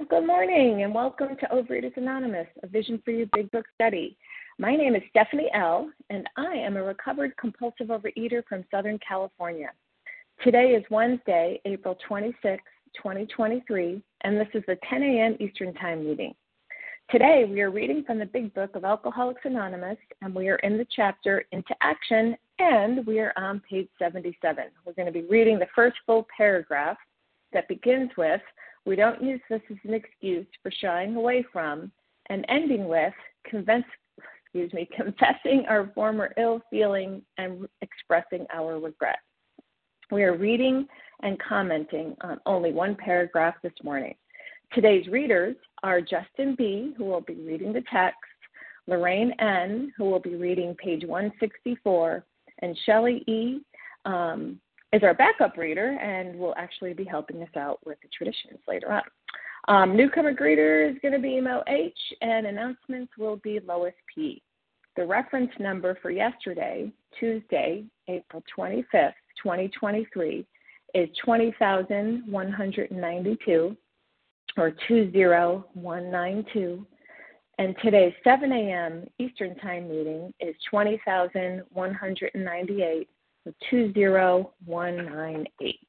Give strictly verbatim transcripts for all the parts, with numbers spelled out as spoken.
Good morning and welcome to Overeaters Anonymous, a Vision for You Big Book study. My name is Stephanie L., and I am a recovered compulsive overeater from Southern California. Today is Wednesday, April twenty-sixth, twenty twenty-three, and this is the ten a.m. Eastern Time meeting. Today we are reading from the Big Book of Alcoholics Anonymous, and we are in the chapter Into Action, and we are on page seventy-seven. We're going to be reading the first full paragraph that begins with, "We don't use this as an excuse for shying away from," and ending with, convince, excuse me, confessing our former ill feeling and expressing our regret. We are reading and commenting on only one paragraph this morning. Today's readers are Justin B., who will be reading the text, Lorraine N., who will be reading page one sixty-four, and Shelley E., um, is our backup reader and will actually be helping us out with the traditions later on. Um, newcomer greeter is going to be Mo H, and announcements will be Lois P. The reference number for yesterday, Tuesday, April twenty-fifth, twenty twenty-three, is twenty thousand one hundred ninety-two, or two zero one nine two, and today's seven a.m. Eastern Time meeting is twenty thousand one hundred ninety-eight, two zero one nine eight.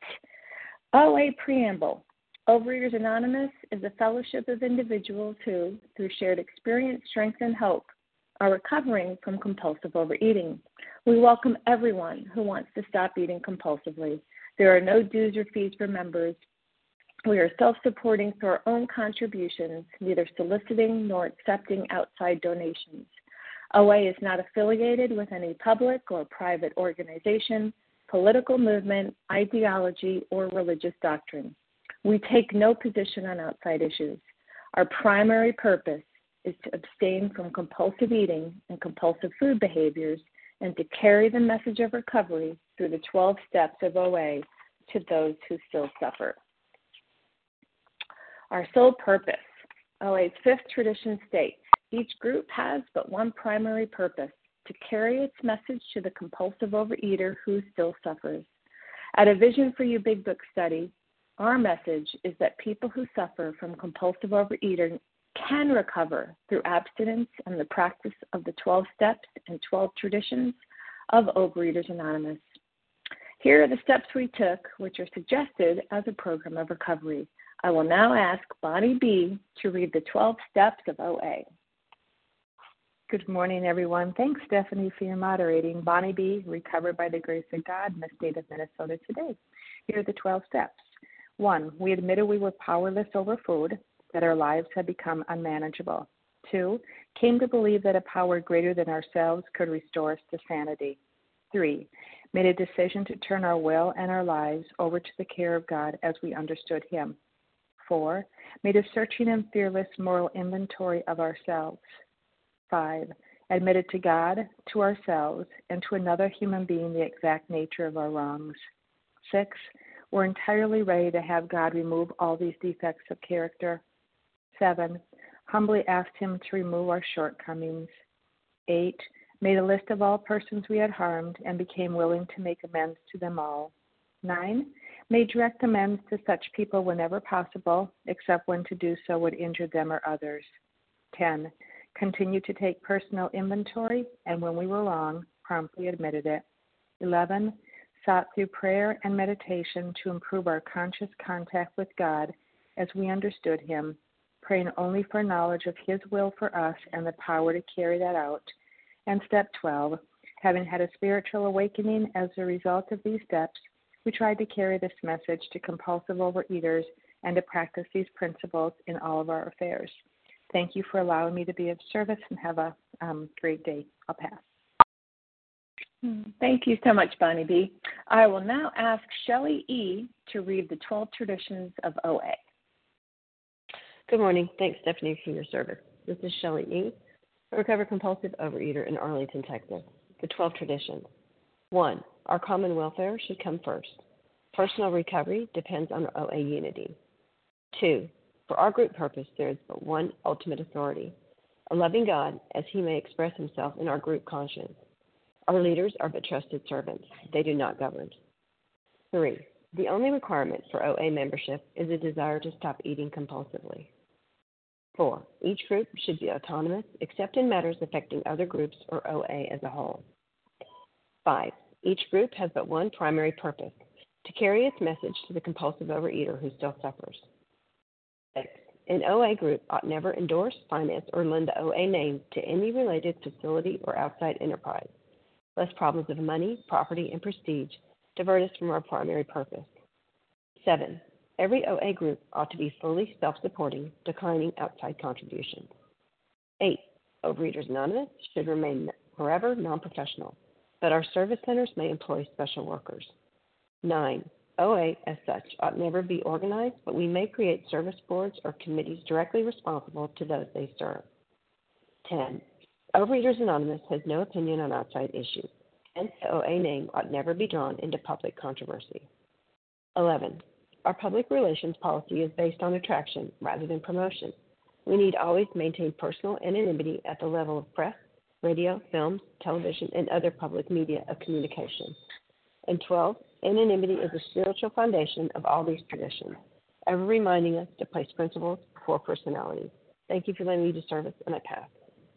O A Preamble. Overeaters Anonymous is a fellowship of individuals who, through shared experience, strength, and hope, are recovering from compulsive overeating. We welcome everyone who wants to stop eating compulsively. There are no dues or fees for members. We are self-supporting through our own contributions, neither soliciting nor accepting outside donations. O A is not affiliated with any public or private organization, political movement, ideology, or religious doctrine. We take no position on outside issues. Our primary purpose is to abstain from compulsive eating and compulsive food behaviors and to carry the message of recovery through the twelve steps of O A to those who still suffer. Our sole purpose. O A's fifth tradition states, each group has but one primary purpose, to carry its message to the compulsive overeater who still suffers. At a Vision for You Big Book study, our message is that people who suffer from compulsive overeating can recover through abstinence and the practice of the twelve steps and twelve traditions of Overeaters Anonymous. Here are the steps we took, which are suggested as a program of recovery. I will now ask Bonnie B. to read the twelve steps of O A. Good morning, everyone. Thanks, Stephanie, for your moderating. Bonnie B., recovered by the grace of God in the state of Minnesota today. Here are the twelve steps. One, we admitted we were powerless over food, that our lives had become unmanageable. Two, came to believe that a power greater than ourselves could restore us to sanity. Three, made a decision to turn our will and our lives over to the care of God as we understood Him. Four, made a searching and fearless moral inventory of ourselves. Five, admitted to God, to ourselves, and to another human being the exact nature of our wrongs. Six, we're entirely ready to have God remove all these defects of character. Seven, humbly asked Him to remove our shortcomings. Eight, made a list of all persons we had harmed and became willing to make amends to them all. Nine, made direct amends to such people whenever possible, except when to do so would injure them or others. Ten, continued to take personal inventory, and when we were wrong, promptly admitted it. Eleven, sought through prayer and meditation to improve our conscious contact with God as we understood Him, praying only for knowledge of His will for us and the power to carry that out. And step twelve, having had a spiritual awakening as a result of these steps, we tried to carry this message to compulsive overeaters and to practice these principles in all of our affairs. Thank you for allowing me to be of service, and have a um, great day. I'll pass. Thank you so much, Bonnie B. I will now ask Shelley E. to read the twelve traditions of O A. Good morning. Thanks, Stephanie, for your service. This is Shelley E., a recovered compulsive overeater in Arlington, Texas. The twelve traditions. One, our common welfare should come first. Personal recovery depends on O A unity. Two, for our group purpose, there is but one ultimate authority, a loving God as He may express Himself in our group conscience. Our leaders are but trusted servants. They do not govern. Three, the only requirement for O A membership is a desire to stop eating compulsively. Four, each group should be autonomous except in matters affecting other groups or O A as a whole. Five, each group has but one primary purpose, to carry its message to the compulsive overeater who still suffers. Six, an O A group ought never endorse, finance, or lend the O A name to any related facility or outside enterprise, lest problems of money, property, and prestige divert us from our primary purpose. Seven, every O A group ought to be fully self-supporting, declining outside contributions. Eight, Overeaters Anonymous should remain forever non-professional, but our service centers may employ special workers. Nine, O A as such ought never be organized, but we may create service boards or committees directly responsible to those they serve. Ten, Overeaters Anonymous has no opinion on outside issues, hence the O A name ought never be drawn into public controversy. Eleven, our public relations policy is based on attraction rather than promotion. We need always maintain personal anonymity at the level of press, radio, films, television, and other public media of communication. And twelve, anonymity is the spiritual foundation of all these traditions, ever reminding us to place principles before personalities. Thank you for letting me do service, and I pass.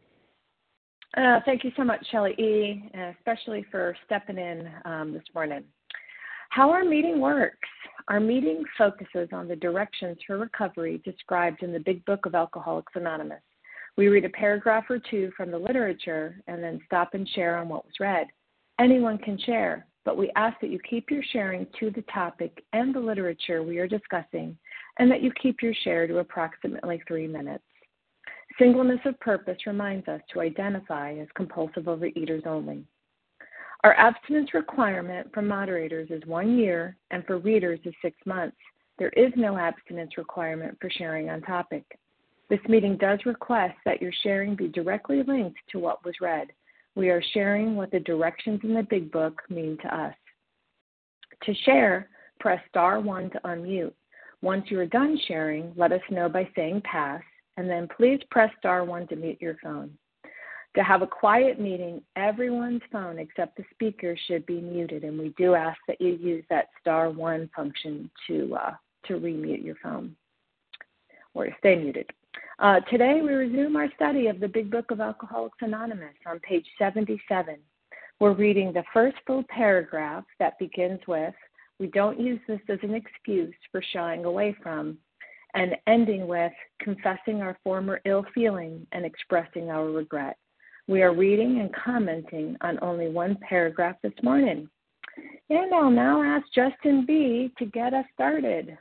Uh, thank you so much, Shelley E., especially for stepping in um, this morning. How our meeting works. Our meeting focuses on the directions for recovery described in the Big Book of Alcoholics Anonymous. We read a paragraph or two from the literature and then stop and share on what was read. Anyone can share, but we ask that you keep your sharing to the topic and the literature we are discussing, and that you keep your share to approximately three minutes. Singleness of purpose reminds us to identify as compulsive overeaters only. Our abstinence requirement for moderators is one year, and for readers is six months. There is no abstinence requirement for sharing on topic. This meeting does request that your sharing be directly linked to what was read. We are sharing what the directions in the Big Book mean to us. To share, press star one to unmute. Once you are done sharing, let us know by saying pass, and then please press star one to mute your phone. To have a quiet meeting, everyone's phone except the speaker should be muted, and we do ask that you use that star one function to uh, to remute your phone or stay muted. Uh, today we resume our study of the Big Book of Alcoholics Anonymous on page seventy-seven. We're reading the first full paragraph that begins with, "We don't use this as an excuse for shying away from," and ending with, "confessing our former ill feeling and expressing our regret." We are reading and commenting on only one paragraph this morning. And I'll now ask Justin B. to get us started.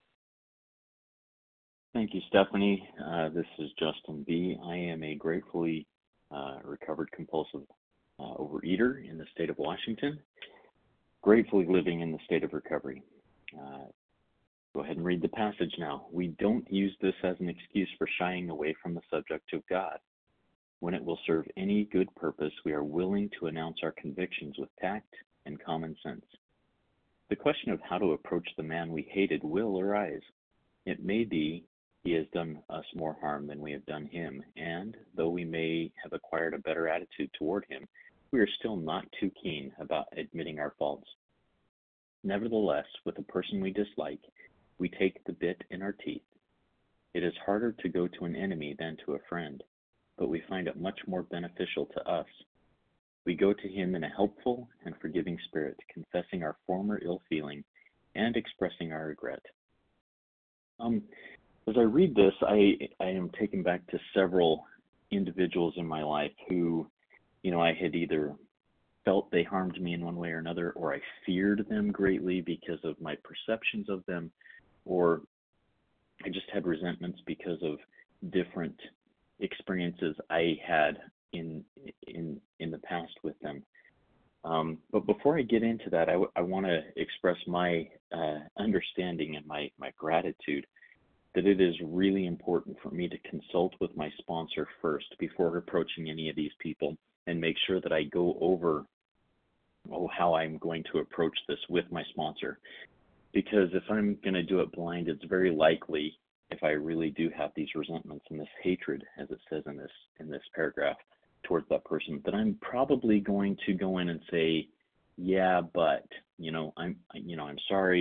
Thank you, Stephanie. Uh, this is Justin B. I am a gratefully uh, recovered compulsive uh, overeater in the state of Washington, gratefully living in the state of recovery. Uh, go ahead and read the passage now. "We don't use this as an excuse for shying away from the subject of God. When it will serve any good purpose, we are willing to announce our convictions with tact and common sense. The question of how to approach the man we hated will arise. It may be he has done us more harm than we have done him, and though we may have acquired a better attitude toward him, we are still not too keen about admitting our faults. Nevertheless, with a person we dislike, we take the bit in our teeth. It is harder to go to an enemy than to a friend, but we find it much more beneficial to us. We go to him in a helpful and forgiving spirit, confessing our former ill feeling and expressing our regret." Um, as I read this, I, I am taken back to several individuals in my life who, you know, I had either felt they harmed me in one way or another, or I feared them greatly because of my perceptions of them, or I just had resentments because of different experiences I had in in in the past with them. Um, but before I get into that, I, w- I want to express my uh, understanding and my, my gratitude that it is really important for me to consult with my sponsor first before approaching any of these people, and make sure that I go over oh, how I'm going to approach this with my sponsor. Because if I'm going to do it blind, it's very likely, if I really do have these resentments and this hatred, as it says in this in this paragraph, towards that person, that I'm probably going to go in and say, yeah, but, you know, I'm, you know, I'm sorry,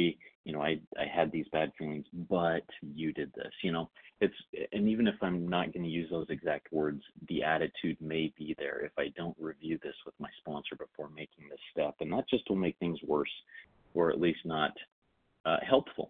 you know, I, I had these bad feelings, but you did this, you know, it's, and even if I'm not going to use those exact words, the attitude may be there if I don't review this with my sponsor before making this step. And that just will make things worse, or at least not uh, helpful.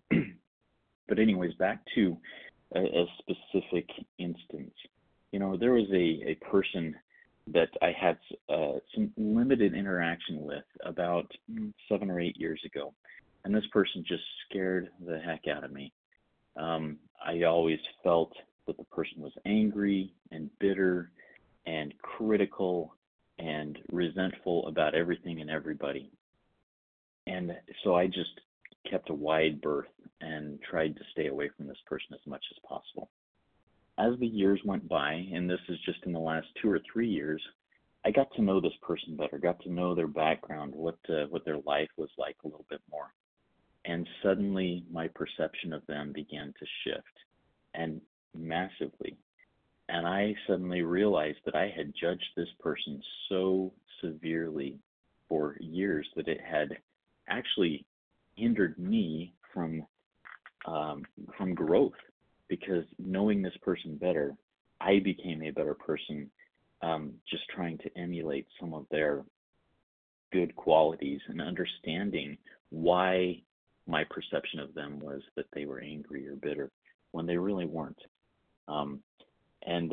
But anyways, back to a, a specific instance. You know, there was a, a person that I had uh, some limited interaction with about seven or eight years ago. And this person just scared the heck out of me. Um, I always felt that the person was angry and bitter and critical and resentful about everything and everybody. And so I just kept a wide berth and tried to stay away from this person as much as possible. As the years went by, and this is just in the last two or three years, I got to know this person better, got to know their background, what uh, what their life was like a little bit more. And suddenly my perception of them began to shift, and massively. And I suddenly realized that I had judged this person so severely for years that it had actually hindered me from um, from growth, because knowing this person better, I became a better person, um, just trying to emulate some of their good qualities and understanding why my perception of them was that they were angry or bitter when they really weren't. Um, and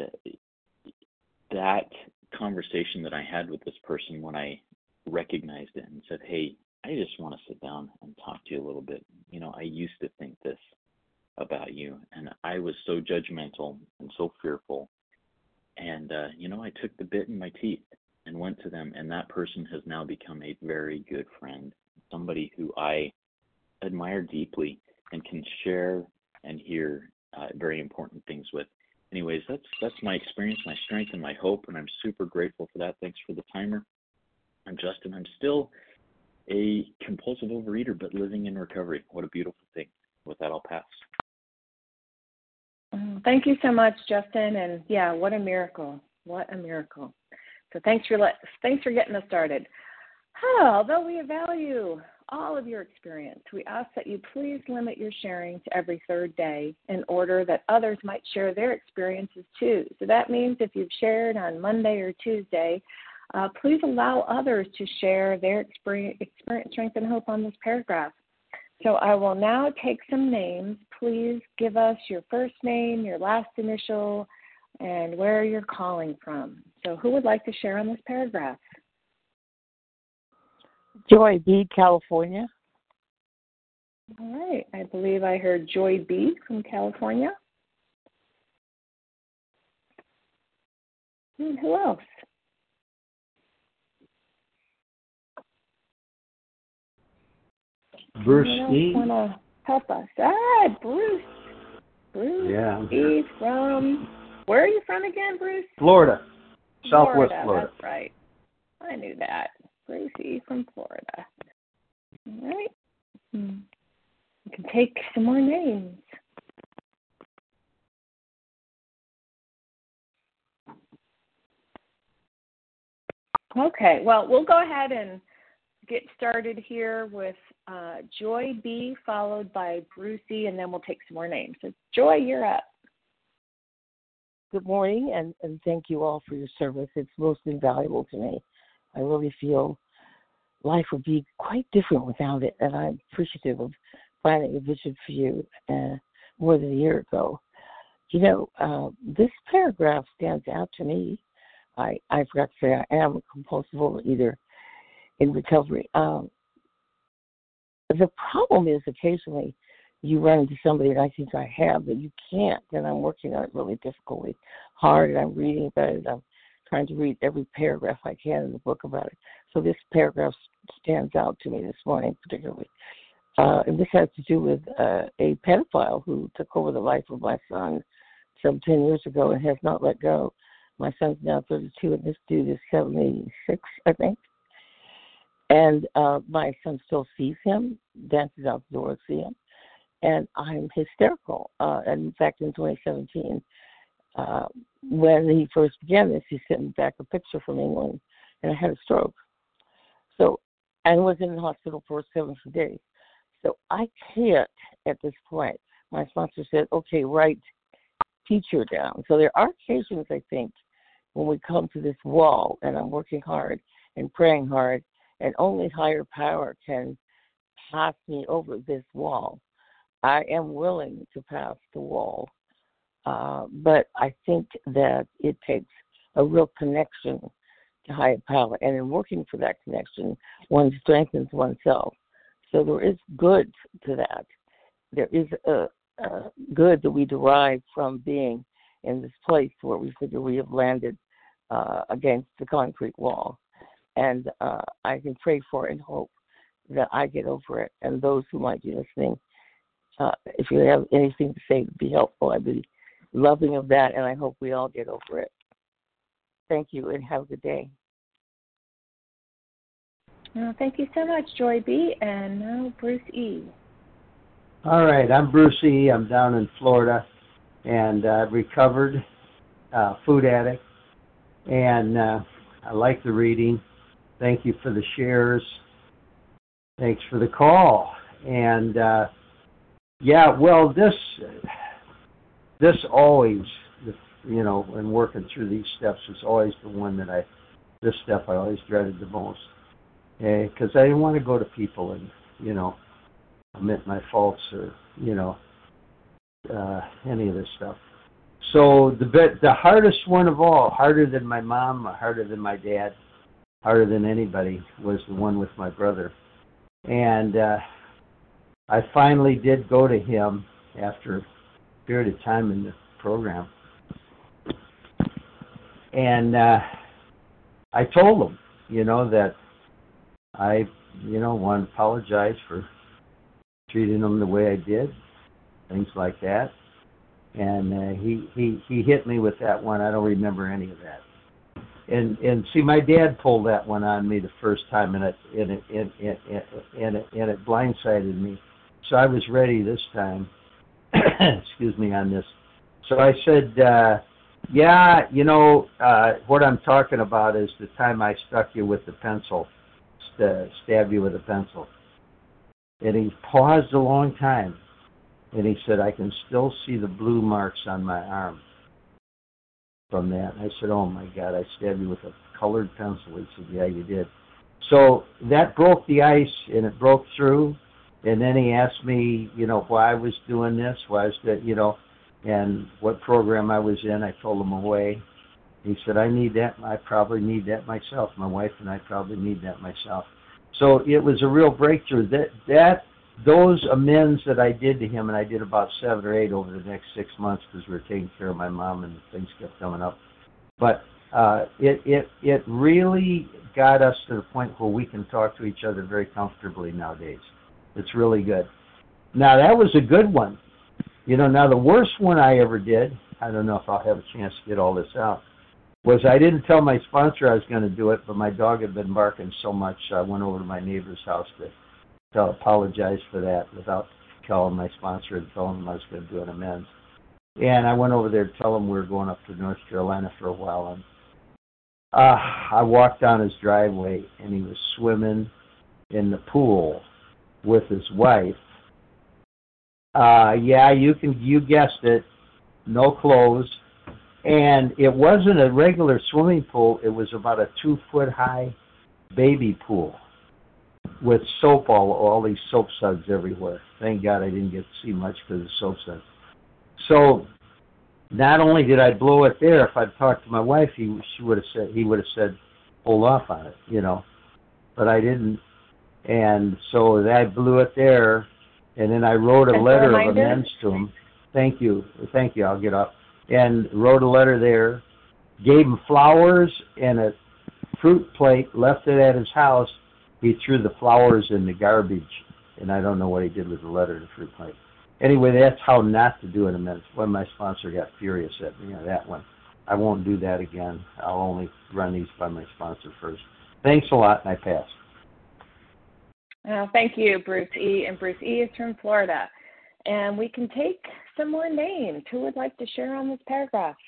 that conversation that I had with this person when I recognized it and said, hey, I just want to sit down and talk to you a little bit. You know, I used to think this about you, and I was so judgmental and so fearful. And, uh, you know, I took the bit in my teeth and went to them, and that person has now become a very good friend, somebody who I admire deeply and can share and hear uh, very important things with. Anyways, that's that's my experience, my strength, and my hope, and I'm super grateful for that. Thanks for the timer. I'm Justin. I'm still a compulsive overeater, but living in recovery. What a beautiful thing. With that, I'll pass. Thank you so much, Justin. And yeah, what a miracle. What a miracle. So thanks for let, thanks for getting us started. Oh, although we value all of your experience, we ask that you please limit your sharing to every third day in order that others might share their experiences too. So that means if you've shared on Monday or Tuesday, uh, please allow others to share their experience, experience, strength, and hope on this paragraph. So I will now take some names. Please give us your first name, your last initial, and where you're calling from. So who would like to share on this paragraph? Joy B., California. All right. I believe I heard Joy B. from California. And who else? Bruce E. Want to help us? Ah, Bruce. Bruce Yeah. E. from, where are you from again, Bruce? Florida. Southwest Florida. Florida. That's right. I knew that. Bruce E. from Florida. All right. Hmm. We can take some more names. Okay. Well, we'll go ahead and get started here with uh, Joy B, followed by Bruce E, and then we'll take some more names. So, Joy, you're up. Good morning, and, and thank you all for your service. It's most invaluable to me. I really feel life would be quite different without it, and I'm appreciative of finding a vision for you uh, more than a year ago. You know, uh, this paragraph stands out to me. I, I forgot to say I am a compulsive overeater in recovery. Um, the problem is occasionally you run into somebody, and I think I have, that you can't, and I'm working on it really difficultly, hard, and I'm reading about it. I'm trying to read every paragraph I can in the book about it. So this paragraph stands out to me this morning particularly. Uh, and this has to do with uh, a pedophile who took over the life of my son some ten years ago and has not let go. My son's now thirty-two, and this dude is seventy-six, I think. And uh, my son still sees him, dances out the door to see him, and I'm hysterical. Uh, and in fact, in twenty seventeen, uh, when he first began this, he sent me back a picture from England, and I had a stroke. So I was in the hospital for seventy days. So I can't at this point. My sponsor said, okay, write teacher down. So there are occasions, I think, when we come to this wall and I'm working hard and praying hard and only higher power can pass me over this wall. I am willing to pass the wall, uh, but I think that it takes a real connection to higher power. And in working for that connection, one strengthens oneself. So there is good to that. There is a, a good that we derive from being in this place where we figure we have landed uh, against the concrete wall. And uh, I can pray for and hope that I get over it. And those who might be listening, uh, if you have anything to say to be helpful, I'd be loving of that, and I hope we all get over it. Thank you, and have a good day. Well, thank you so much, Joy B. And now Bruce E. All right, I'm Bruce E. I'm down in Florida, and I've uh, recovered uh, food addict, and uh, I like the reading. Thank you for the shares. Thanks for the call. And uh, yeah, well, this this always, you know, when working through these steps, is always the one that I, this step I always dreaded the most. Because I didn't want to go to people and, you know, admit my faults or, you know, uh, any of this stuff. So the bit, the hardest one of all, harder than my mom, harder than my dad, harder than anybody, was the one with my brother. And uh, I finally did go to him after a period of time in the program. And uh, I told him, you know, that I, you know, want to apologize for treating him the way I did, things like that. And uh, he, he, he hit me with that one. I don't remember any of that. And and see, my dad pulled that one on me the first time, and it and it and it, and it, and it blindsided me. So I was ready this time. Excuse me on this. So I said, uh, yeah, you know, uh, what I'm talking about is the time I stuck you with the pencil, st- stabbed you with a pencil. And he paused a long time, and he said, I can still see the blue marks on my arm from that. I said, oh my God, I stabbed you with a colored pencil. He said, yeah, you did. So that broke the ice, and it broke through. And then he asked me, you know, why I was doing this, why I was, that, you know, and what program I was in. I told him away. He said, I need that. I probably need that myself. My wife and I probably need that myself. So it was a real breakthrough. That that those amends that I did to him, and I did about seven or eight over the next six months because we were taking care of my mom and things kept coming up. But uh, it it it really got us to the point where we can talk to each other very comfortably nowadays. It's really good. Now that was a good one. You know, now the worst one I ever did, I don't know if I'll have a chance to get all this out, was I didn't tell my sponsor I was going to do it, but my dog had been barking so much, I went over to my neighbor's house to, to apologize for that without calling my sponsor and telling him I was going to do an amends. And I went over there to tell him we were going up to North Carolina for a while. And uh, I walked down his driveway, and he was swimming in the pool with his wife. Uh, yeah, you can, you guessed it, no clothes. And it wasn't a regular swimming pool. It was about a two-foot-high baby pool with soap, all, all these soap suds everywhere. Thank God I didn't get to see much because of soap suds. So not only did I blow it there, if I'd talked to my wife, he she would have said he would have said, hold off on it, you know. But I didn't. And so I blew it there, and then I wrote a As letter a of amends to him. Thank you. Thank you. I'll get off. And wrote a letter there, gave him flowers and a fruit plate, left it at his house. He threw the flowers in the garbage, and I don't know what he did with the letter and the fruit plate. Anyway, that's how not to do an amends. When my sponsor got furious at me, you know, that one. I won't do that again. I'll only run these by my sponsor first. Thanks a lot, and I pass. Uh, thank you, Bruce E. And Bruce E. is from Florida. And we can take some more names. Who would like to share on this paragraph?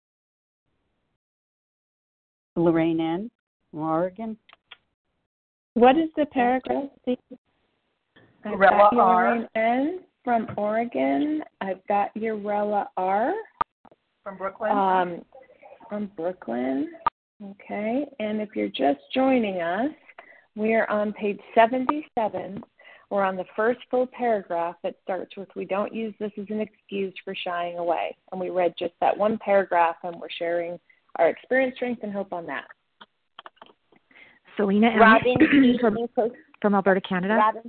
Lorraine N. from Oregon. What is the paragraph? I've got Lorraine N from Oregon. I've got Urella R. From Brooklyn. Um, from Brooklyn. Okay. And if you're just joining us, we are on page seventy-seven. We're on the first full paragraph that starts with, "We don't use this as an excuse for shying away." And we read just that one paragraph, and we're sharing our experience, strength, and hope on that. Selena M. Robin from, from Alberta, Canada. Robin,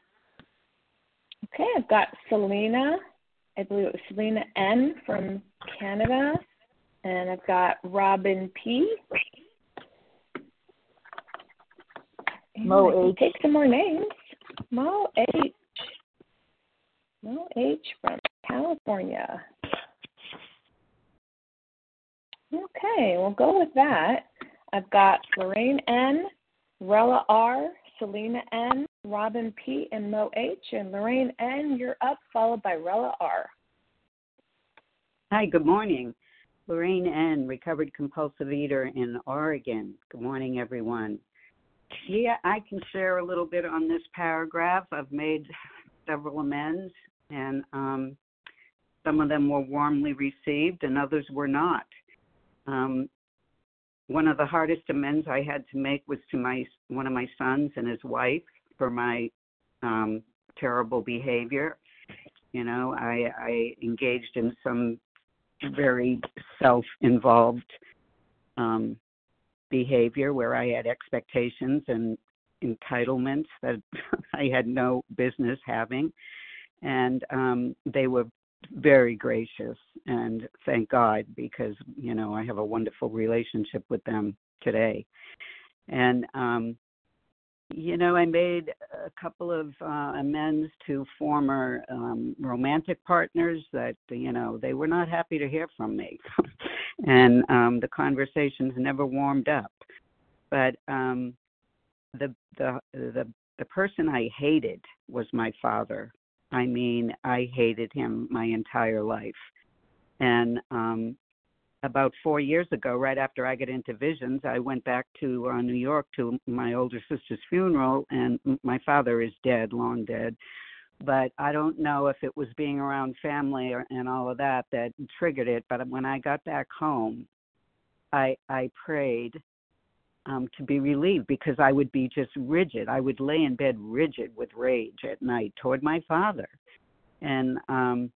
okay, I've got Selena. I believe it was Selena N from Canada. And I've got Robin P. Mo H. Take some more names. Mo H. Mo H from California. Okay, we'll go with that. I've got Lorraine N, Rella R, Selena N, Robin P, and Mo H. And Lorraine N, you're up, followed by Rella R. Hi, good morning. Lorraine N, recovered compulsive eater in Oregon. Good morning, everyone. Yeah, I can share a little bit on this paragraph. I've made several amends, and um, some of them were warmly received, and others were not. Um, one of the hardest amends I had to make was to my one of my sons and his wife for my um, terrible behavior. You know, I, I engaged in some very self-involved um, behavior where I had expectations and entitlements that I had no business having. And um, they were very gracious, and thank God, because, you know, I have a wonderful relationship with them today. And, um, you know, I made a couple of uh, amends to former um, romantic partners that, you know, they were not happy to hear from me. And um, the conversations never warmed up. But um, the, the the the person I hated was my father. I mean, I hated him my entire life. And um, about four years ago, right after I got into Visions, I went back to uh, New York to my older sister's funeral, and my father is dead, long dead. But I don't know if it was being around family or, and all of that that triggered it. But when I got back home, I I prayed um, to be relieved, because I would be just rigid. I would lay in bed rigid with rage at night toward my father. And um,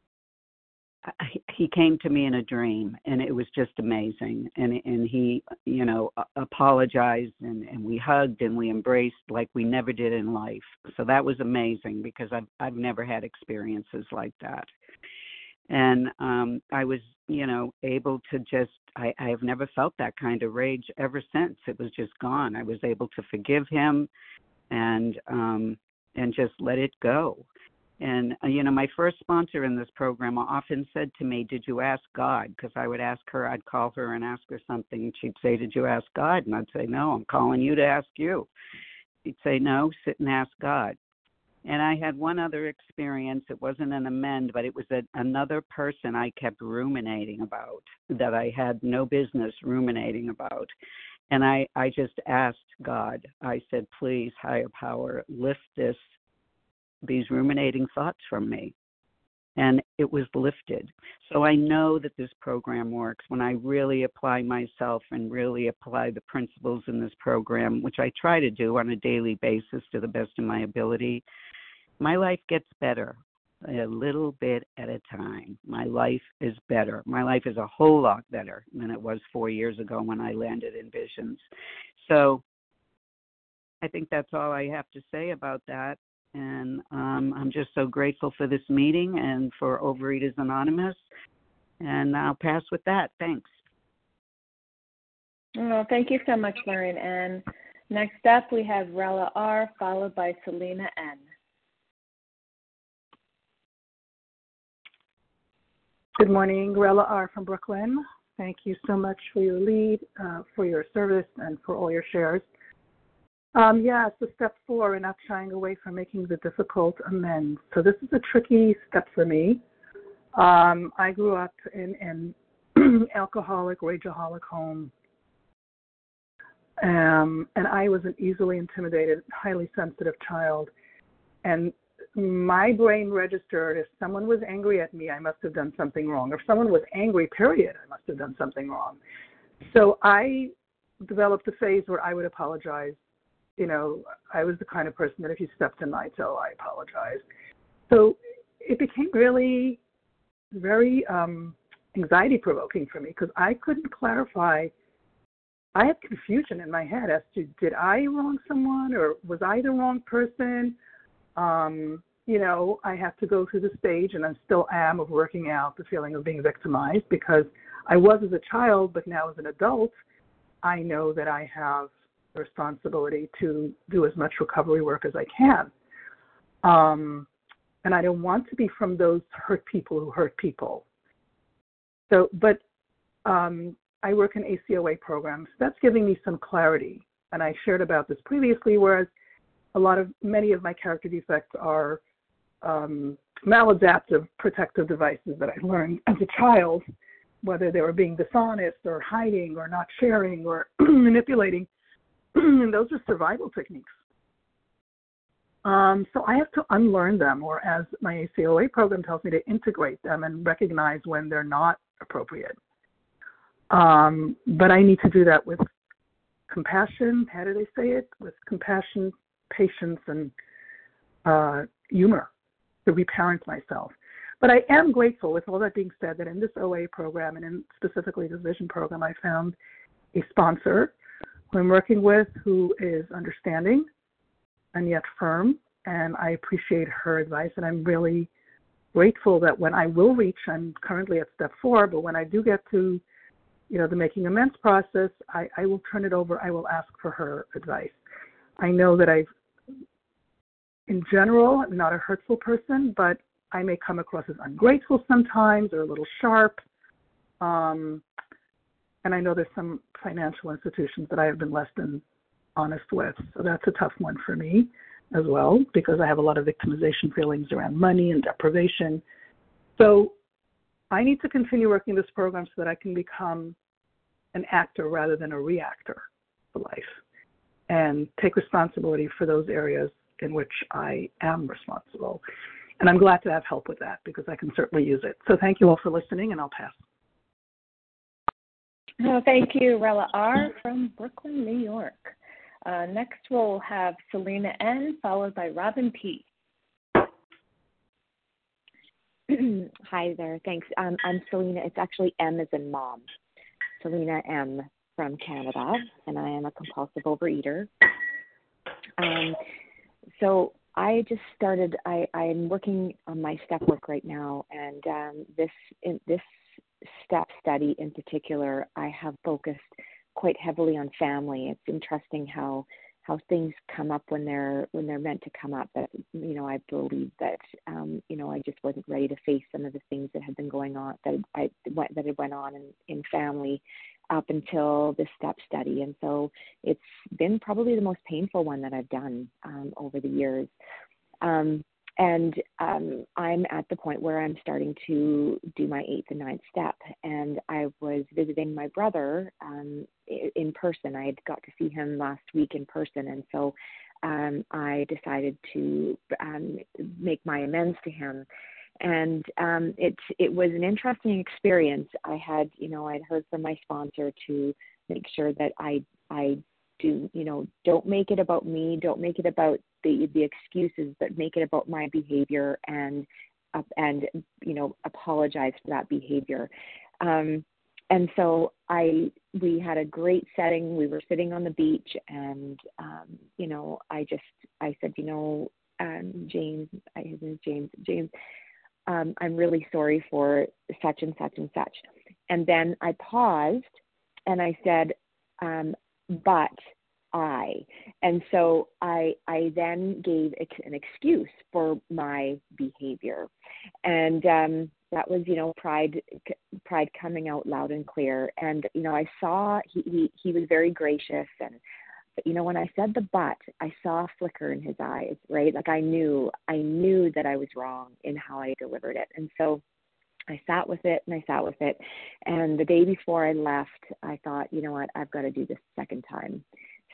I, he came to me in a dream, and it was just amazing. And and he, you know, apologized, and, and we hugged and we embraced like we never did in life. So that was amazing, because I've I've never had experiences like that. And um, I was, you know, able to just, I, I have never felt that kind of rage ever since. It was just gone. I was able to forgive him and um, and just let it go. And, uh, you know, my first sponsor in this program often said to me, "Did you ask God?" Because I would ask her, I'd call her and ask her something, and she'd say, "Did you ask God?" And I'd say, "No, I'm calling you to ask you." She'd say, "No, sit and ask God." And I had one other experience. It wasn't an amend, but it was a, another person I kept ruminating about that I had no business ruminating about. And I, I just asked God, I said, "Please, higher power, lift this, these ruminating thoughts from me." And it was lifted. So I know that this program works when I really apply myself and really apply the principles in this program, which I try to do on a daily basis to the best of my ability. My life gets better a little bit at a time. My life is better. My life is a whole lot better than it was four years ago when I landed in Visions. So I think that's all I have to say about that. And um, I'm just so grateful for this meeting and for Overeaters Anonymous. And I'll pass with that. Thanks. Well, thank you so much, Lauren. And next up, we have Rella R, followed by Selena N. Good morning, Rella R. from Brooklyn. Thank you so much for your lead, uh, for your service, and for all your shares. Um, yeah, so step four, and not shying away from making the difficult amends. So this is a tricky step for me. Um, I grew up in an alcoholic, rageaholic home. Um, and I was an easily intimidated, highly sensitive child. And my brain registered if someone was angry at me, I must have done something wrong. If someone was angry, period, I must have done something wrong. So I developed a phase where I would apologize. You know, I was the kind of person that if you stepped in my toe, I apologize. So it became really very um, anxiety-provoking for me because I couldn't clarify. I had confusion in my head as to did I wrong someone or was I the wrong person? Um, you know, I have to go through the stage, and I still am, of working out the feeling of being victimized because I was as a child, but now as an adult, I know that I have a responsibility to do as much recovery work as I can. Um, and I don't want to be from those hurt people who hurt people. So, but um, I work in A C O A programs. That's giving me some clarity. And I shared about this previously, whereas a lot of, many of my character defects are um, maladaptive protective devices that I learned as a child, whether they were being dishonest or hiding or not sharing or manipulating. And those are survival techniques. Um, so I have to unlearn them, or as my A C O A program tells me, to integrate them and recognize when they're not appropriate. Um, but I need to do that with compassion, how do they say it? With compassion, patience, and uh, humor to reparent myself. But I am grateful, with all that being said, that in this O A program and in specifically the Vision program, I found a sponsor who I'm working with who is understanding and yet firm, and I appreciate her advice, and I'm really grateful that when I will reach, I'm currently at step four, but when I do get to, you know, the making amends process, I, I will turn it over, I will ask for her advice. I know that I've, in general, I'm not a hurtful person, but I may come across as ungrateful sometimes or a little sharp. Um, and I know there's some financial institutions that I have been less than honest with. So that's a tough one for me as well, because I have a lot of victimization feelings around money and deprivation. So I need to continue working this program so that I can become an actor rather than a reactor for life and take responsibility for those areas in which I am responsible. And I'm glad to have help with that because I can certainly use it. So thank you all for listening, and I'll pass. Oh, thank you, Rella R. from Brooklyn, New York. Uh, next, we'll have Selena N., followed by Robin P. Hi there. Thanks. Um, I'm Selena. It's actually M as in mom. Selena M. from Canada, and I am a compulsive overeater. Um, so I just started, I, I'm working on my step work right now, and um, this in, this step study in particular, I have focused quite heavily on family. It's interesting how how things come up when they're when they're meant to come up. That, you know, I believe that um, you know, I just wasn't ready to face some of the things that had been going on that I that had went on in, in family up until this step study. And so it's been probably the most painful one that I've done um, over the years. Um, and um, I'm at the point where I'm starting to do my eighth and ninth step. And I was visiting my brother um, in person. I had got to see him last week in person. And so um, I decided to um, make my amends to him. And um, it it was an interesting experience. I had, you know, I'd heard from my sponsor to make sure that I I do, you know, don't make it about me, don't make it about the the excuses, but make it about my behavior and uh, and you know, apologize for that behavior. Um, and so I we had a great setting. We were sitting on the beach, and um, you know, I just I said, you know, um, James, I, his name is James, James. Um, I'm really sorry for such and such and such. And then I paused and I said, um, but I. And so I I then gave ex- an excuse for my behavior. And um, that was, you know, pride pride coming out loud and clear. And, you know, I saw he, he, he was very gracious. And But, you know, when I said the but, I saw a flicker in his eyes, right? Like I knew, I knew that I was wrong in how I delivered it. And so I sat with it and I sat with it. And the day before I left, I thought, you know what, I've got to do this a second time.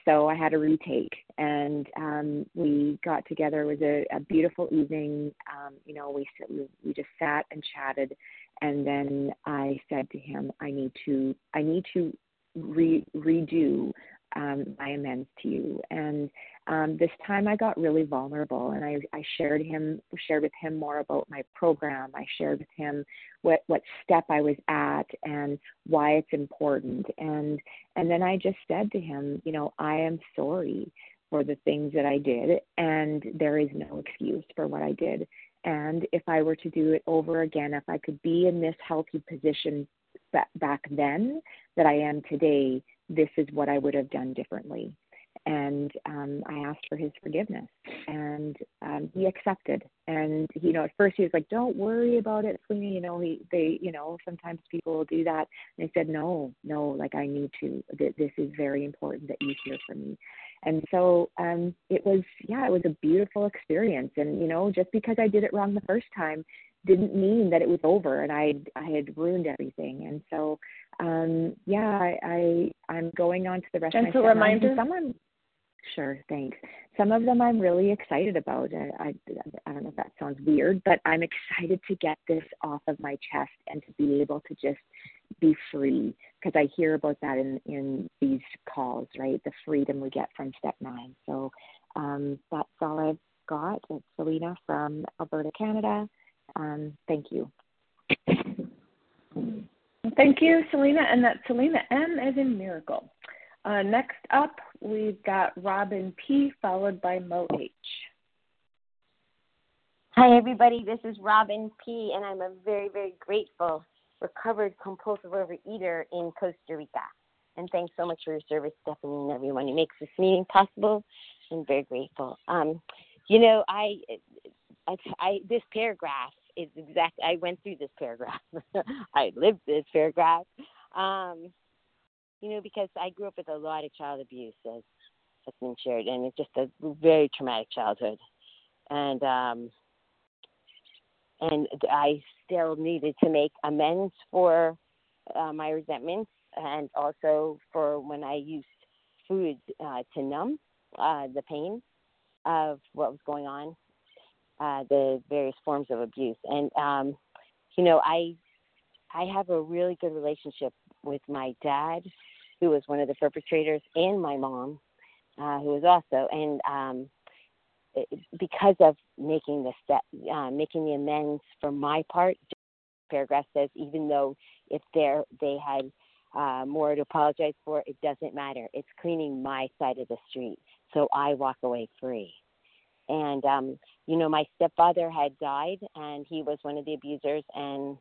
so I had a retake, and um, we got together. It was a, a beautiful evening. Um, you know, we, we we just sat and chatted, and then I said to him, I need to I need to re- redo um, my amends to you. And um, this time I got really vulnerable, and I, I shared him shared with him more about my program. I shared with him what what step I was at and why it's important. And and then I just said to him, you know, I am sorry for the things that I did, and there is no excuse for what I did. And if I were to do it over again, if I could be in this healthy position back then that I am today, this is what I would have done differently. And um, I asked for his forgiveness, and um, he accepted. And you know, at first he was like, "Don't worry about it, Selena. You know, he, they, you know, sometimes people will do that." And I said, "No, no, like I need to. This is very important that you hear from me." And so um, it was, yeah, it was a beautiful experience. And you know, just because I did it wrong the first time didn't mean that it was over and I I had ruined everything. And so um, yeah, I, I I'm going on to the rest Gentle of my reminder. Someone. Sure, thanks. Some of them I'm really excited about. I, I, I don't know if that sounds weird, but I'm excited to get this off of my chest and to be able to just be free, because I hear about that in, in these calls, right? The freedom we get from step nine. So um, that's all I've got. It's Selena from Alberta, Canada. Um, thank you. Thank you, Selena. And that's Selena M as in miracle. Uh, next up, we've got Robin P, followed by Mo H. Hi, everybody. This is Robin P, and I'm a very, very grateful recovered compulsive overeater in Costa Rica. And thanks so much for your service, Stephanie, and everyone who makes this meeting possible. I'm very grateful. Um, you know, I, I, I, this paragraph is exact. I went through this paragraph. I lived this paragraph. Um, You know, because I grew up with a lot of child abuse, as has been shared, and it's just a very traumatic childhood. And um, and I still needed to make amends for uh, my resentments, and also for when I used food uh, to numb uh, the pain of what was going on, uh, the various forms of abuse. And um, you know, I I have a really good relationship with my dad, who was one of the perpetrators, and my mom, uh, who was also. And um, it, because of making the step, uh, making the amends for my part, the paragraph says, even though if they're, they had uh, more to apologize for, it doesn't matter. It's cleaning my side of the street, so I walk away free. And, um, you know, my stepfather had died, and he was one of the abusers, and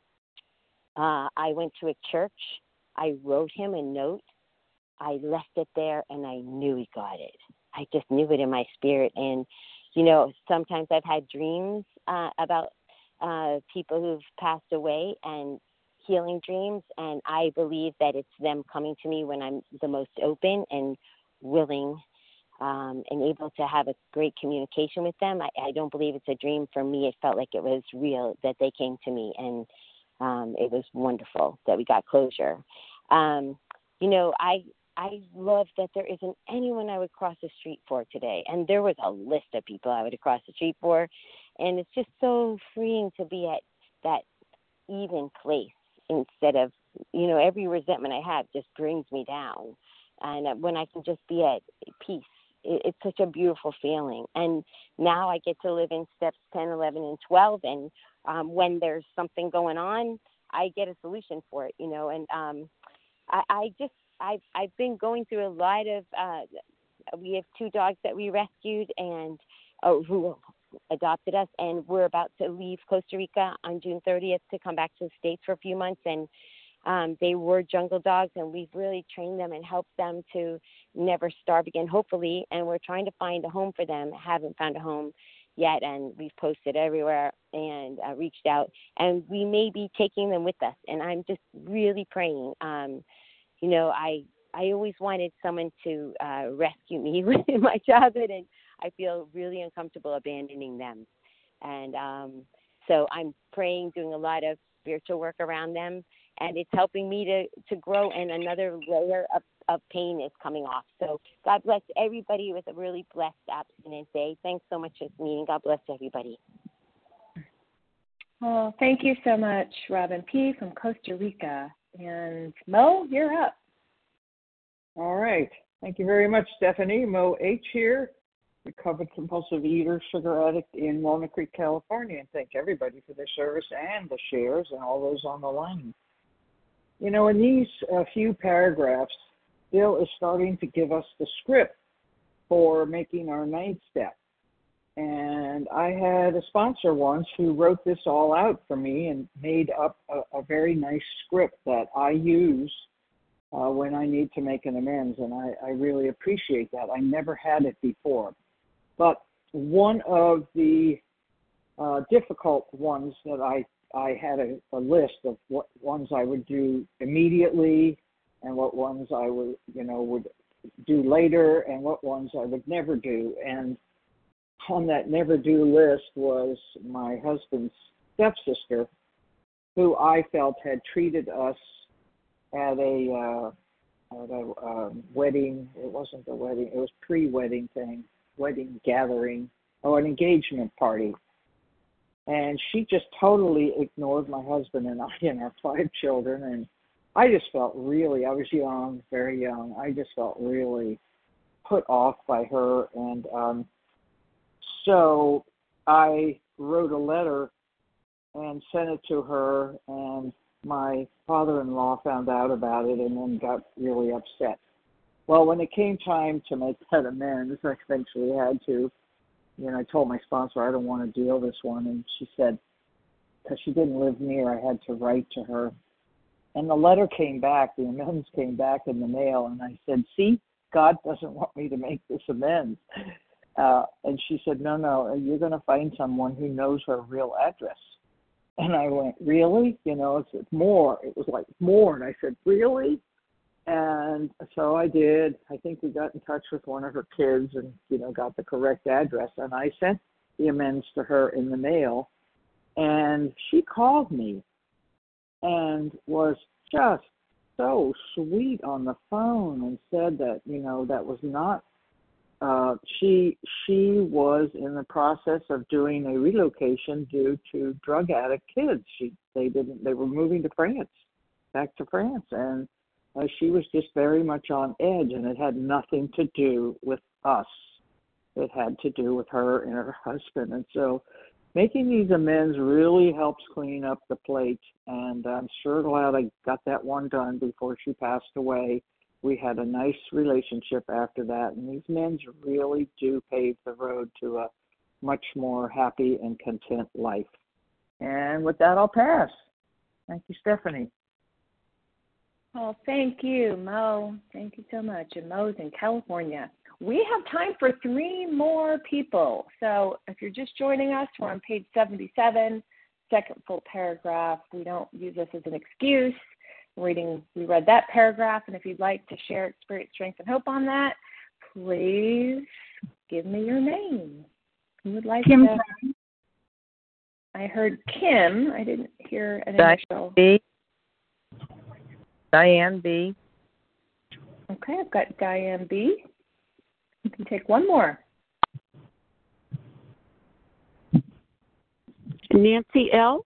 uh, I went to a church. I wrote him a note. I left it there, and I knew he got it. I just knew it in my spirit. And, you know, sometimes I've had dreams uh, about uh, people who've passed away and healing dreams, and I believe that it's them coming to me when I'm the most open and willing um, and able to have a great communication with them. I, I don't believe it's a dream. For me, it felt like it was real that they came to me, and Um, it was wonderful that we got closure. Um, you know, I I love that there isn't anyone I would cross the street for today. And there was a list of people I would have crossed the street for. And it's just so freeing to be at that even place instead of, you know, every resentment I have just brings me down. And when I can just be at peace, it, it's such a beautiful feeling. And now I get to live in steps ten, eleven, and twelve. And Um, when there's something going on, I get a solution for it, you know. And um, I, I just, I've, I've been going through a lot of, uh, we have two dogs that we rescued and uh, who adopted us, and we're about to leave Costa Rica on June thirtieth to come back to the States for a few months. And um, they were jungle dogs, and we've really trained them and helped them to never starve again, hopefully. And we're trying to find a home for them. Haven't found a home yet, and we've posted everywhere and uh, reached out, and we may be taking them with us. And I'm just really praying. Um, you know, I I always wanted someone to uh, rescue me in my childhood, and I feel really uncomfortable abandoning them. And um, so I'm praying, doing a lot of spiritual work around them, and it's helping me to, to grow in another layer of, of pain is coming off. So God bless everybody with a really blessed abstinent day. Thanks so much for this meeting. God bless everybody. Well, thank you so much, Robin P. from Costa Rica. And Mo, you're up. All right. Thank you very much, Stephanie. Mo H. here, recovered compulsive eater, sugar addict in Walnut Creek, California. And thank everybody for their service and the shares and all those on the line. You know, in these uh, few paragraphs, Bill is starting to give us the script for making our ninth step. And I had a sponsor once who wrote this all out for me and made up a, a very nice script that I use uh, when I need to make an amends. And I, I really appreciate that. I never had it before. But one of the uh, difficult ones that I I had a, a list of what ones I would do immediately and what ones I would, you know, would do later and what ones I would never do. And on that never do list was my husband's stepsister, who I felt had treated us at a, uh, at a um, wedding. It wasn't a wedding. It was pre-wedding thing, wedding gathering, or an engagement party. And she just totally ignored my husband and I and our five children. And I just felt really, I was young, very young. I just felt really put off by her. And um, so I wrote a letter and sent it to her. And my father-in-law found out about it and then got really upset. Well, when it came time to make that amends, I eventually had to. You know, I told my sponsor I don't want to deal this one, and she said, because she didn't live near, I had to write to her. And the letter came back, the amends came back in the mail, and I said, see, God doesn't want me to make this amends. Uh, and she said, no, no, you're going to find someone who knows her real address. And I went, really? You know, it's more. It was like more. And I said, really? And so I did. I think we got in touch with one of her kids and, you know, got the correct address. And I sent the amends to her in the mail. And she called me and was just so sweet on the phone and said that, you know, that was not, uh, she she was in the process of doing a relocation due to drug addict kids. She they didn't they were moving to France, back to France, and Uh, she was just very much on edge, and it had nothing to do with us. It had to do with her and her husband. And so making these amends really helps clean up the plate, and I'm sure glad I got that one done before she passed away. We had a nice relationship after that, and these amends really do pave the road to a much more happy and content life. And with that, I'll pass. Thank you, Stephanie. Well, thank you, Mo. Thank you so much. And Mo's in California. We have time for three more people. So if you're just joining us, we're on page seventy-seven, second full paragraph. We don't use this as an excuse. Reading, we read that paragraph, and if you'd like to share experience, strength, and hope on that, please give me your name. Who would like Kim. to? I heard Kim. I didn't hear an initial. B. Diane B. Okay, I've got Diane B. You can take one more. Nancy L.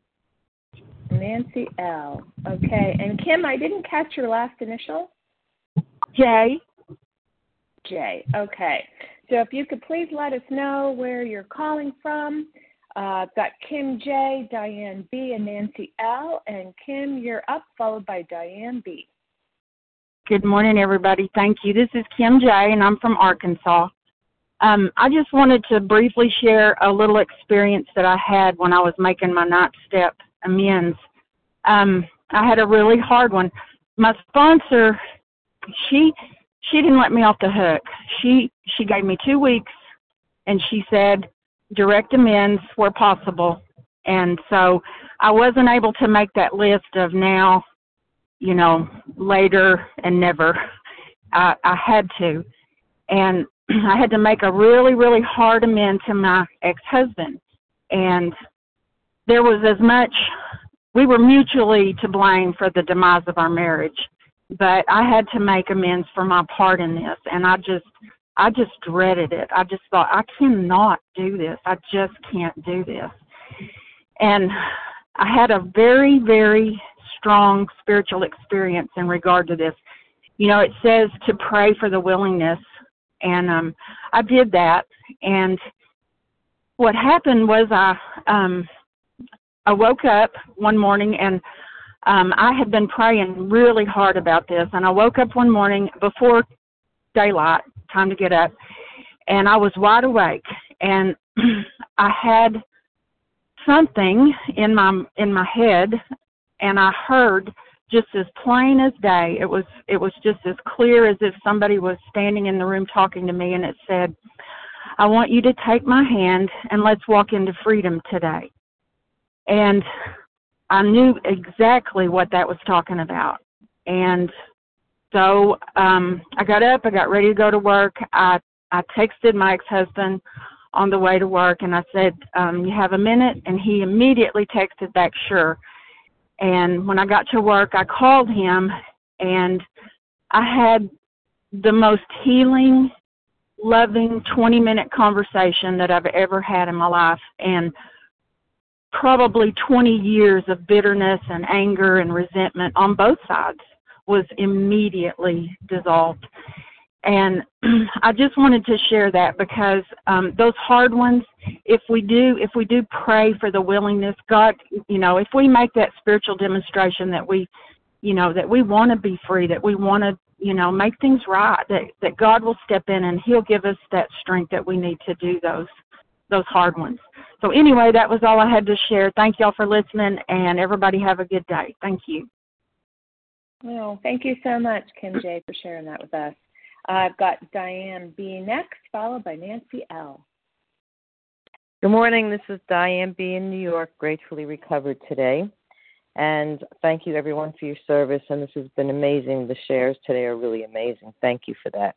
Nancy L. Okay, and Kim, I didn't catch your last initial. J. J. Okay, so if you could please let us know where you're calling from. Uh, I've got Kim J, Diane B, and Nancy L. And Kim, you're up, followed by Diane B. Good morning, everybody. Thank you. This is Kim J, and I'm from Arkansas. Um, I just wanted to briefly share a little experience that I had when I was making my ninth step amends. Um, I had a really hard one. My sponsor, she she didn't let me off the hook. She she gave me two weeks, and she said, direct amends where possible. And so I wasn't able to make that list of now, you know, later and never. I, I had to. And I had to make a really, really hard amend to my ex-husband. And there was as much, we were mutually to blame for the demise of our marriage. but I had to make amends for my part in this, and I just, I just dreaded it. I just thought, I cannot do this. I just can't do this. And I had a very, very strong spiritual experience in regard to this. You know, it says to pray for the willingness, and um, I did that. And what happened was I, um, I woke up one morning, and um, I had been praying really hard about this. And I woke up one morning before daylight, time to get up, and I was wide awake, and I had something in my in my head, and I heard just as plain as day. It was it was just as clear as if somebody was standing in the room talking to me, and it said, "I want you to take my hand and let's walk into freedom today." And I knew exactly what that was talking about. And so um, I got up, I got ready to go to work. I, I texted my ex-husband on the way to work, and I said, um, "You have a minute?" And he immediately texted back, "Sure." And when I got to work, I called him, and I had the most healing, loving twenty-minute conversation that I've ever had in my life, and probably twenty years of bitterness and anger and resentment on both sides was immediately dissolved. And I just wanted to share that because um, those hard ones, if we do, if we do pray for the willingness, God, you know, if we make that spiritual demonstration that we, you know, that we want to be free, that we want to, you know, make things right, that, that God will step in and He'll give us that strength that we need to do those, those hard ones. So anyway, that was all I had to share. Thank y'all for listening, and everybody have a good day. Thank you. Well, thank you so much, Kim J, for sharing that with us. Uh, I've got Diane B next, followed by Nancy L. Good morning. This is Diane B in New York, gratefully recovered today. And thank you, everyone, for your service. And this has been amazing. The shares today are really amazing. Thank you for that.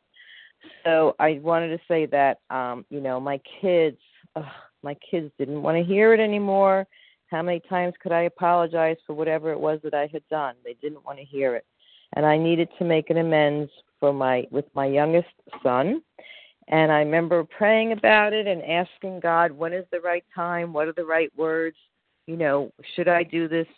So I wanted to say that, um, you know, my kids, ugh, my kids didn't want to hear it anymore. How many times could I apologize for whatever it was that I had done? They didn't want to hear it. And I needed to make an amends for my with my youngest son. And I remember praying about it and asking God, when is the right time? What are the right words? You know, should I do this?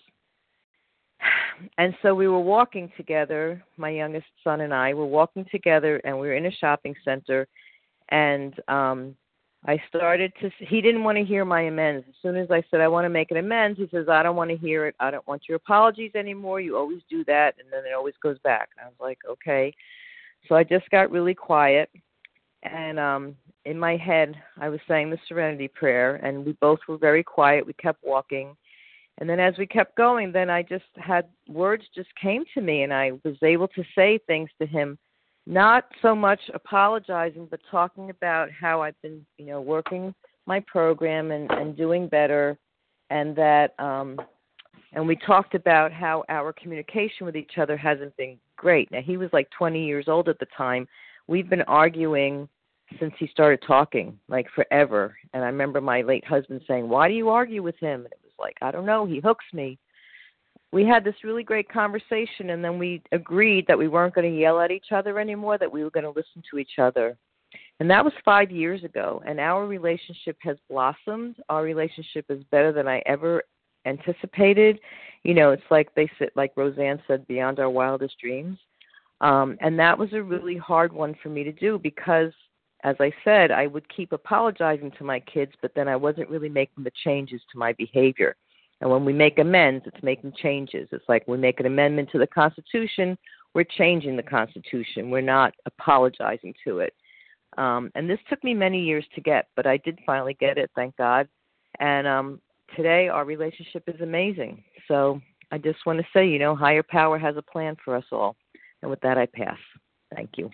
And so we were walking together, my youngest son and I were walking together, and we were in a shopping center. And um, I started to, he didn't want to hear my amends. As soon as I said, I want to make an amends, he says, I don't want to hear it. I don't want your apologies anymore. You always do that. And then it always goes back. And I was like, okay. So I just got really quiet. And um, in my head, I was saying the Serenity Prayer, and we both were very quiet. We kept walking. And then as we kept going, then I just had, words just came to me, and I was able to say things to him, not so much apologizing, but talking about how I've been, you know, working my program and, and doing better, and that, um, and we talked about how our communication with each other hasn't been great. Now, he was like twenty years old at the time. We've been arguing since he started talking, like forever. And I remember my late husband saying, why do you argue with him? And it was like, I don't know, he hooks me. We had this really great conversation, and then we agreed that we weren't going to yell at each other anymore, that we were going to listen to each other. And that was five years ago, and our relationship has blossomed. Our relationship is better than I ever anticipated. You know, it's like they said, like Roseanne said, beyond our wildest dreams. Um, and that was a really hard one for me to do because, as I said, I would keep apologizing to my kids, but then I wasn't really making the changes to my behavior. And when we make amends, it's making changes. It's like we make an amendment to the Constitution, we're changing the Constitution. We're not apologizing to it. Um, and this took me many years to get, but I did finally get it, thank God. And um, today our relationship is amazing. So I just want to say, you know, higher power has a plan for us all. And with that, I pass. Thank you.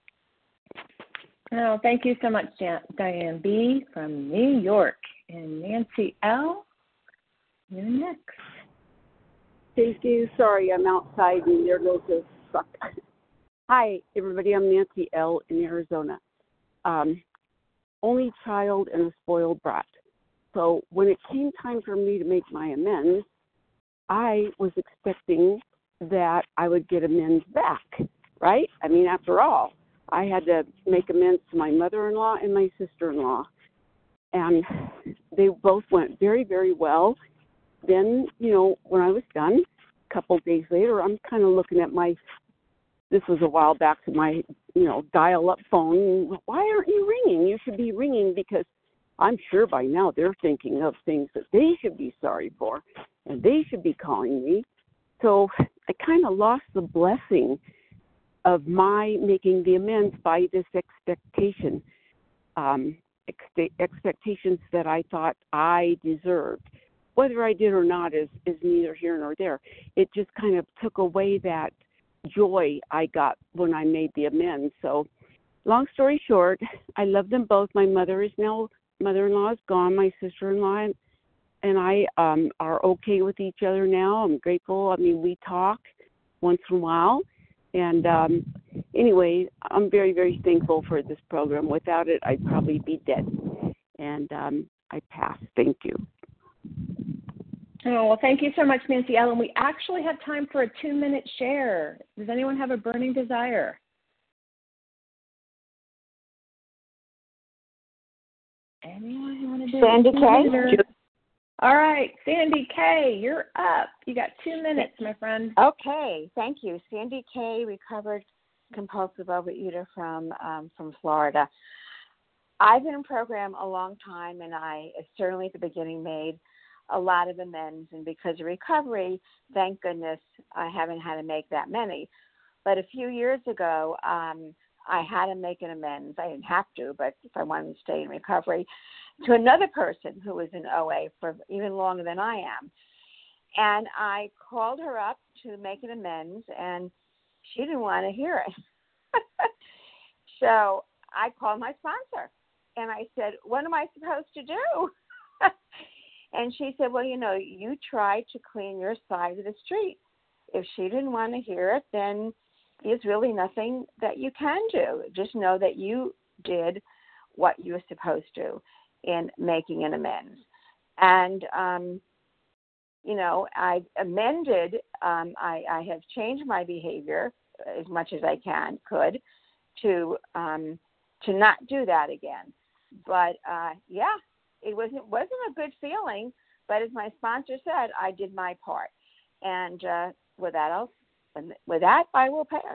Oh, thank you so much, Diane B. from New York. And Nancy L., you're next. Thank you. Sorry, I'm outside and there goes the suck. Hi, everybody. I'm Nancy L. in Arizona. Um, only child and a spoiled brat. So when it came time for me to make my amends, I was expecting that I would get amends back, right? I mean, after all, I had to make amends to my mother-in-law and my sister-in-law. And they both went very, very well. Then, you know, when I was done, a couple of days later, I'm kind of looking at my, this was a while back, to my, you know, dial-up phone. Why aren't you ringing? You should be ringing, because I'm sure by now they're thinking of things that they should be sorry for, and they should be calling me. So I kind of lost the blessing of my making the amends by this expectation, um, ex- expectations that I thought I deserved. Whether I did or not is, is neither here nor there. It just kind of took away that joy I got when I made the amends. So long story short, I love them both. My mother is now, mother-in-law is gone. My sister-in-law and, and I um, are okay with each other now. I'm grateful. I mean, we talk once in a while. And um, anyway, I'm very, very thankful for this program. Without it, I'd probably be dead. And um, I pass. Thank you. Oh, well, thank you so much, Nancy Ellen. We actually have time for a two-minute share. Does anyone have a burning desire? Anyone want to do Sandy K? All right, Sandy K, you're up. You got two minutes, my friend. Okay, thank you. Sandy K, recovered compulsive overeater from um, from Florida. I've been in program a long time, and I certainly at the beginning made a lot of amends. And because of recovery, thank goodness, I haven't had to make that many. But a few years ago, um, I had to make an amends. I didn't have to, but if I wanted to stay in recovery, to another person who was in O A for even longer than I am. And I called her up to make an amends, and she didn't want to hear it. So I called my sponsor, and I said, what am I supposed to do? And she said, well, you know, you tried to clean your side of the street. If she didn't want to hear it, then there's really nothing that you can do. Just know that you did what you were supposed to in making an amends. And, um, you know, I've amended, um, I, I have changed my behavior as much as I can, could, to um, to not do that again. But, uh, yeah, it wasn't, wasn't a good feeling, but as my sponsor said, I did my part. And uh, with that, I'll, with that, I will pass.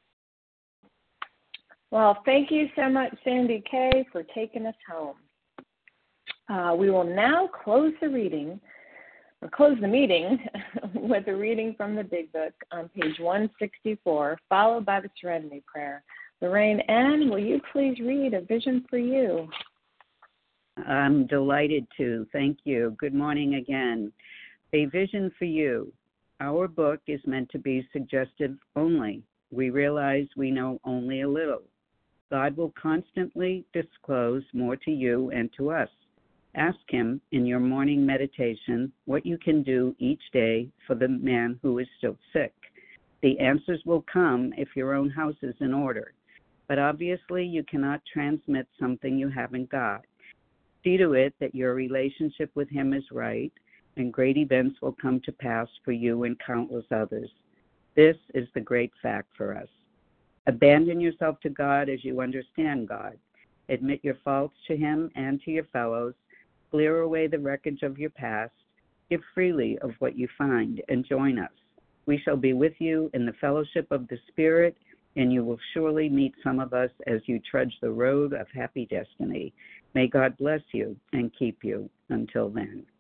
Well, thank you so much, Sandy K, for taking us home. Uh, we will now close the reading, or close the meeting, with a reading from the Big Book on page one sixty-four, followed by the Serenity Prayer. Lorraine N., will you please read A Vision for You? I'm delighted to. Thank you. Good morning again. A Vision for You. Our book is meant to be suggestive only. We realize we know only a little. God will constantly disclose more to you and to us. Ask him in your morning meditation what you can do each day for the man who is still sick. The answers will come if your own house is in order. But obviously you cannot transmit something you haven't got. See to it that your relationship with him is right, and great events will come to pass for you and countless others. This is the great fact for us. Abandon yourself to God as you understand God. Admit your faults to him and to your fellows. Clear away the wreckage of your past. Give freely of what you find, and join us. We shall be with you in the fellowship of the Spirit, and you will surely meet some of us as you trudge the road of happy destiny. May God bless you and keep you until then.